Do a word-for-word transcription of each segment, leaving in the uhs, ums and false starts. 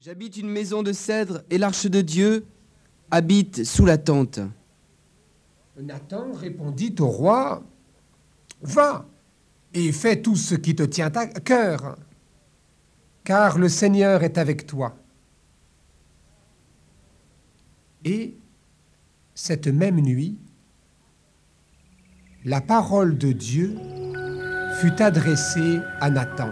J'habite une maison de cèdre et l'arche de Dieu habite sous la tente. Nathan répondit au roi, « Va et fais tout ce qui te tient à cœur, car le Seigneur est avec toi. » Et cette même nuit, la parole de Dieu fut adressée à Nathan.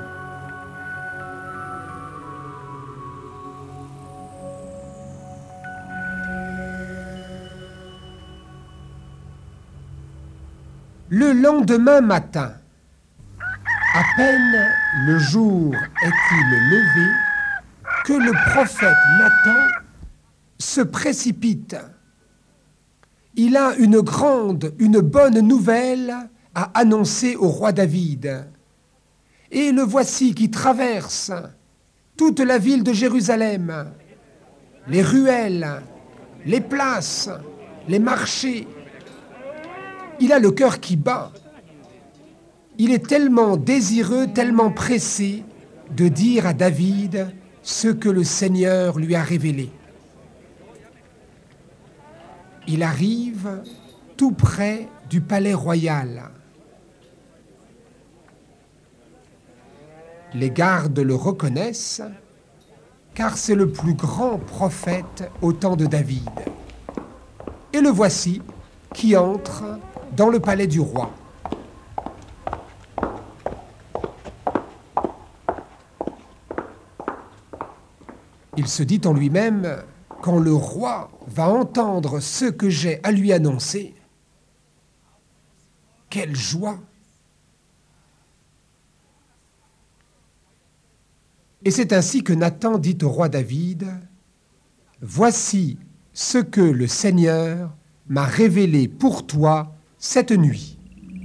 Le lendemain matin, à peine le jour est-il levé que le prophète Nathan se précipite. Il a une grande, une bonne nouvelle à annoncer au roi David. Et le voici qui traverse toute la ville de Jérusalem, les ruelles, les places, les marchés. Il a le cœur qui bat. Il est tellement désireux, tellement pressé de dire à David ce que le Seigneur lui a révélé. Il arrive tout près du palais royal. Les gardes le reconnaissent, car c'est le plus grand prophète au temps de David. Et le voici qui entre dans le palais du roi. Il se dit en lui-même, quand le roi va entendre ce que j'ai à lui annoncer, quelle joie! Et c'est ainsi que Nathan dit au roi David, « Voici ce que le Seigneur m'a révélé pour toi cette nuit. »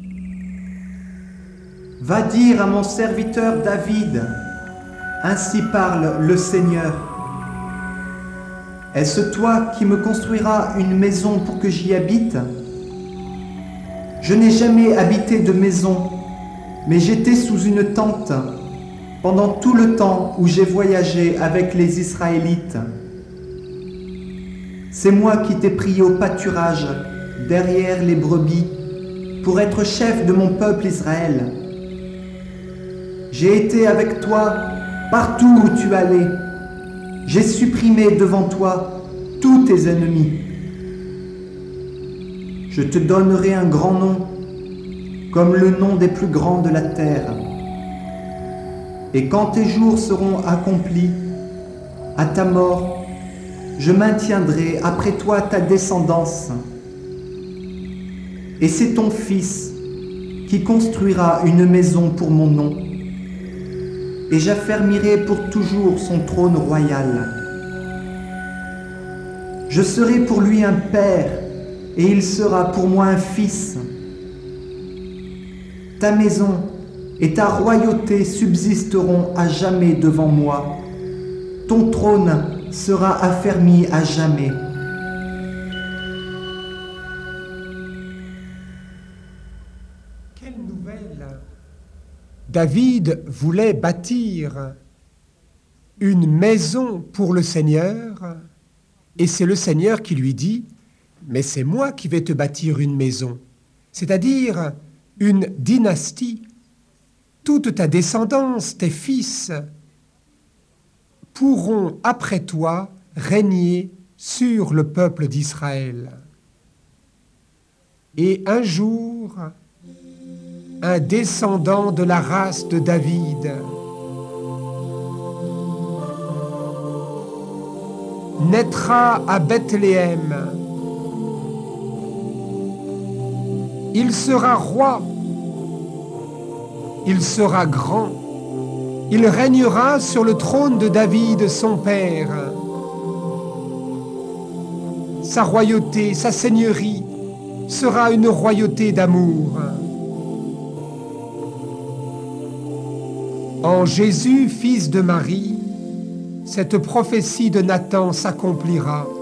Va dire à mon serviteur David, ainsi parle le Seigneur. Est-ce toi qui me construiras une maison pour que j'y habite? Je n'ai jamais habité de maison, mais j'étais sous une tente pendant tout le temps où j'ai voyagé avec les Israélites. C'est moi qui t'ai pris au pâturage, derrière les brebis, pour être chef de mon peuple Israël. J'ai été avec toi partout où tu allais. J'ai supprimé devant toi tous tes ennemis. Je te donnerai un grand nom, comme le nom des plus grands de la terre. Et quand tes jours seront accomplis, à ta mort, je maintiendrai après toi ta descendance. Et c'est ton fils qui construira une maison pour mon nom. Et j'affermirai pour toujours son trône royal. Je serai pour lui un père, et il sera pour moi un fils. Ta maison et ta royauté subsisteront à jamais devant moi. Ton trône sera affermi à jamais. Quelle nouvelle! David voulait bâtir une maison pour le Seigneur, et c'est le Seigneur qui lui dit, « Mais c'est moi qui vais te bâtir une maison, c'est-à-dire une dynastie. Toute ta descendance, tes fils, pourront après toi régner sur le peuple d'Israël. » Et un jour, un descendant de la race de David naîtra à Bethléem. Il sera roi, il sera grand, il régnera sur le trône de David, son père. Sa royauté, sa seigneurie sera une royauté d'amour. En Jésus, fils de Marie, cette prophétie de Nathan s'accomplira.